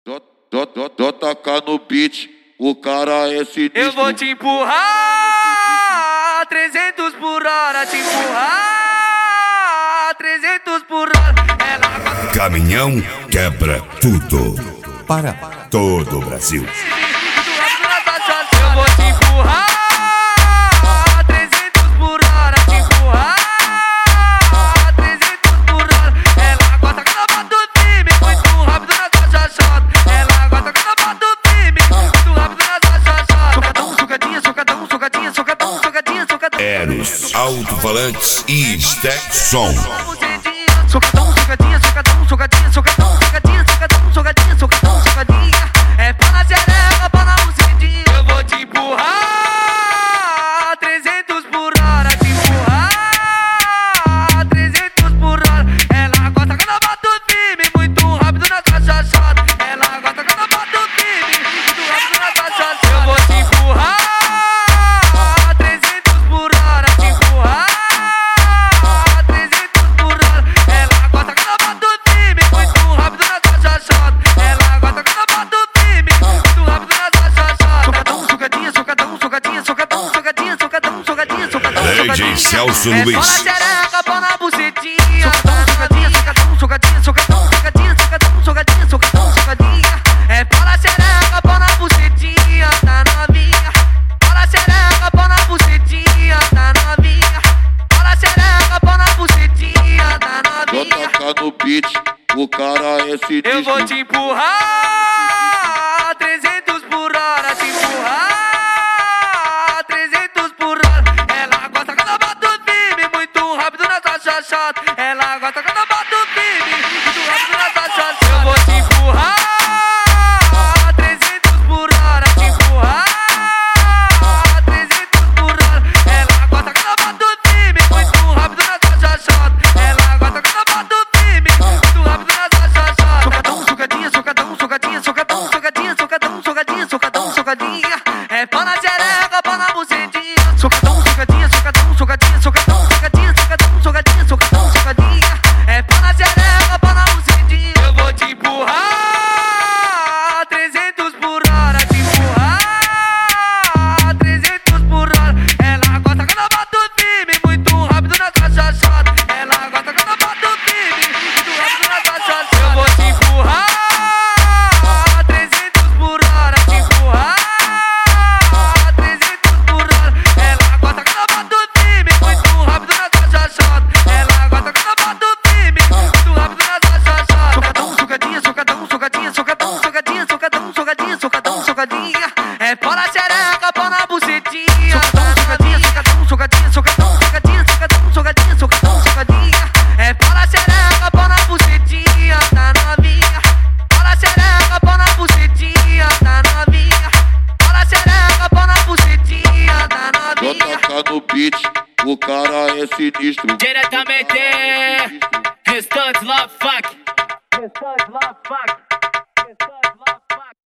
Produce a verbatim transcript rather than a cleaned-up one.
Dó tocar no beat, o cara é sinistro. Eu vou te empurrar trezentos por hora, te empurrar trezentos por hora. Ela... Caminhão quebra tudo para todo o Brasil. Eu vou te empurrar trezentos por hora, te empurrar trezentos por hora. Ela gosta quando eu bato o time, muito rápido na caixa chata. Ela gosta quando eu bato o time, muito rápido na caixa chata. Socadão, socadinha, socadão, socadinha, socadão, socadinha, socadão. Eros, alto-falantes e Stack Som. Socadão, socadinha, socadão, socadinha, socadão, socadinha, socadão, socadinha, socadão, socadinha. É pá na xereca, pá na bucetinha. Eu vou te empurrar trezentos por hora, te empurrar trezentos por hora. Ela gosta quando eu bato o time, muito rápido na caixa chata. Ela gosta quando eu bato o time, muito rápido na caixa chata. Eu vou te empurrar trezentos por hora, te empurrar trezentos por hora. Ela gosta quando eu bato o time, muito rápido na caixa chata. Ela gosta quando eu bato o time, muito rápido na caixa chata. Socadão, socadinha, socadão, socadinha, socadão, socadinha, socadão, socadinha, socadão, D J Celso Luiz. É só na xereca, pau na bucetinha. Socadão, socadinha, socadão, socadinha, socadão, socadinha, socadão, socadinha, socadão, socadinha. É pau na xereca, pau na bucetinha, tá novinha. Pau na xereca, pau na bucetinha, tá novinha. Pau na xereca, pau na bucetinha, tá Dó novinha. tocar no beat, o cara é sinistro. Eu vou te empurrar trezentos por hora, te empurrar trezentos por hora. Ela gosta quando eu bato o time, muito rápido na caixa chata. Ela gosta quando eu bato o time, muito rápido na caixa chata. Eu vou te empurrar trezentos por hora, te empurrar trezentos por hora. Ela gosta quando eu bato o time, muito rápido na caixa chata. Ela gosta quando eu bato o time, muito rápido na caixa chata. Socadão, socadinha, socadão, socadinha, socadão, socadinha, socadão, socadinha, socadão, socadinha. É pá na xereca, pá na bucetinha. Socadão, socadinha, socadão, socadinha, socadão, socadinha, socadão, socadinha, socadão, socadinha. É pá na xereca, pá na bucetinha. Eu vou te empurrar trezentos por hora, te empurrar trezentos por hora. Ela gosta quando eu bato o time, muito rápido na caixa chata. Ela gosta quando eu bato o time, muito rápido na caixa chata. Eu vou te empurrar trezentos por hora, te empurrar trezentos por hora. Ela gosta quando eu bato o time, muito rápido na caixa chata. Ela gosta quando eu bato o time, muito rápido na caixa chata. Socadão, socadinha, socadão, socadinha, socadão, socadinha, socadão, socadinha, socadão, socadinha. É pau na xereca, pau na bucetinha. Socadão, socadinha, socadão, socadinha, socadão, socadinha, socadão, socadinha, socadão, socadinha. É pau na xereca, pau na bucetinha, tá novinha. Pau na xereca, pau na bucetinha, tá novinha. Pau na xereca, pau na bucetinha, tá Dó novinha. tocar no beat, o cara é sinistro. Diretamente, Restante Love Fuck. Restante Love Fuck.